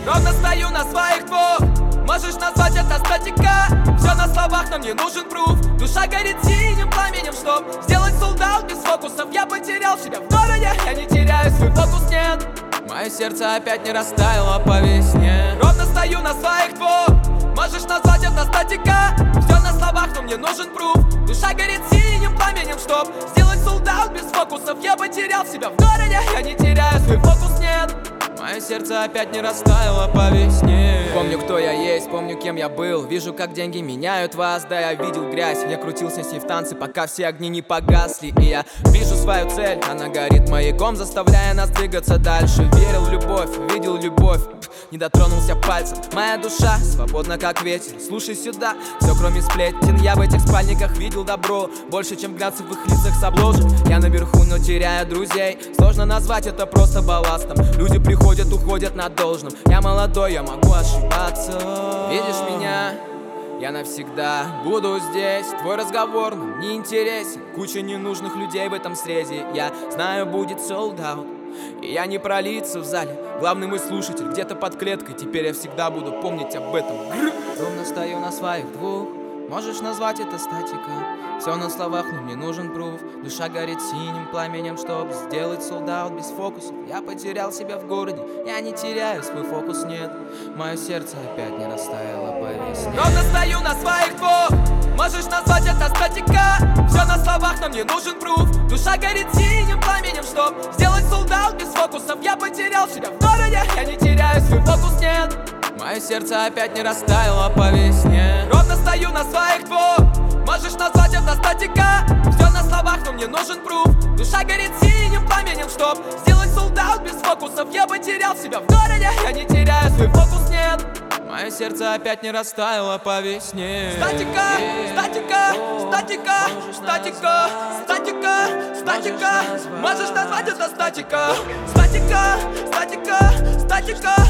Ровно стою на своих двух. Можешь назвать это статика. Все на словах, но мне нужен пруф. Душа горит синим пламенем, чтоб сделать солдат без фокусов. Я потерял себя в городе, я не теряю свой фокус, нет. Мое сердце опять не растаяло по весне. Ровно стою на своих двух. Можешь назвать это статика. Все на словах, но мне нужен пруф. Душа горит синим пламенем, чтоб сделать солдат без фокусов. Я потерял себя в городе, я не теряю свой фокус, нет. Мое сердце опять не растаяло по весне. Помню, кто я есть, помню, кем я был. Вижу, как деньги меняют вас. Да, я видел грязь, я крутился с ней в танце, пока все огни не погасли. И я вижу свою цель, она горит маяком, заставляя нас двигаться дальше. Верил в любовь, видел любовь, не дотронулся пальцем. Моя душа свободна, как ветер. Слушай сюда, все кроме сплетен. Я в этих спальниках видел добро, больше, чем глянцев в их лицах с обложек. Я наверху, но теряю друзей. Сложно назвать это просто балластом. Люди приходят, уходят на должном. Я молодой, я могу ошибаться. Видишь меня? Я навсегда буду здесь. Твой разговор нам не интересен. Куча ненужных людей в этом срезе. Я знаю, будет sold out. И я не пролиться в зале. Главный мой слушатель где-то под клеткой. Теперь я всегда буду помнить об этом. Ровно стою на своих двух. Можешь назвать это статика. Все на словах, но мне нужен пруф. Душа горит синим пламенем, чтоб сделать солдат без фокусов. Я потерял себя в городе, я не теряю свой фокус, нет. Мое сердце опять не растаяло по весне. Ровно стою на своих двух. Можешь назвать это статика. Все на словах, но мне нужен пруф. Душа горит синим пламенем, чтоб сделать солдат без фокусов. Я потерял себя в городе, я не теряю свой фокус, нет. Мое сердце опять не растаяло по весне. Ровно стою на своих двух. Можешь назвать это статика. Все на словах, но мне нужен пруф. Душа горит синим пламенем, чтоб сделать солдат без фокусов. Я потерял себя в городе, я не теряю свой фокус, нет. Мое сердце опять не растаяло по весне. Статика, статика, статика, статика, статика, статика. Можешь назвать это статика. Статика, статика, статика.